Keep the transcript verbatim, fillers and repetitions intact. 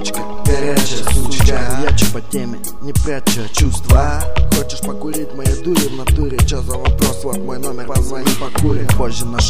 сучка, горячая сучка. Я че по теме, не пряча чувства. Хочешь покурить моей дури в натуре? Чё за вопрос, вот мой номер, позвони покурим. Позже наш